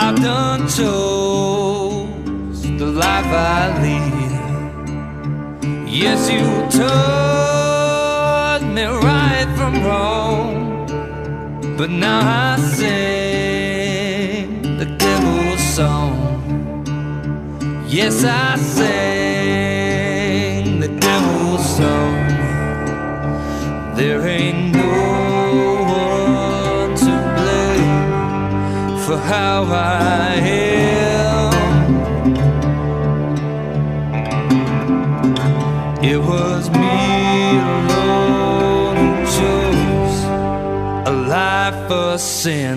I've done chose the life I lead. Yes, you taught me right from wrong, but now I sing the devil's song. Yes, I sing the devil's song. There ain't no one to blame for how I am. It was me alone who chose a life of sin.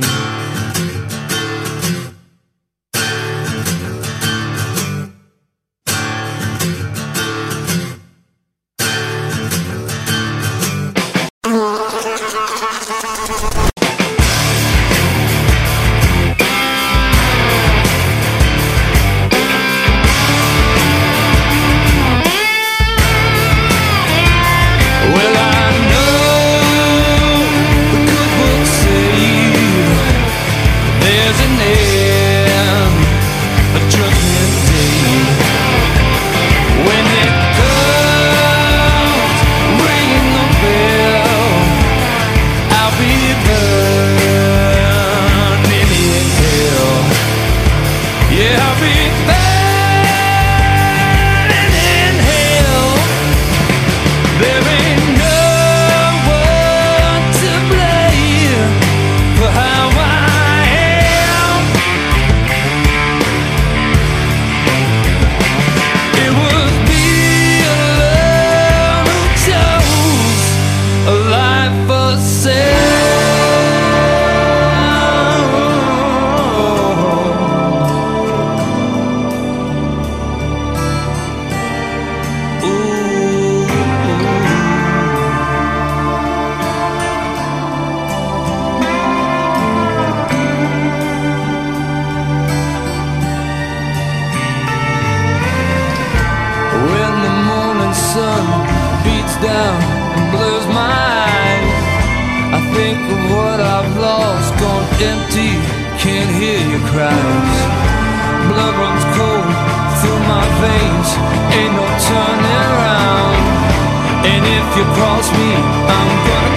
Down and blurs my eyes. I think of what I've lost, gone empty, can't hear your cries. Blood runs cold through my veins, ain't no turning around. And if you cross me, I'm gonna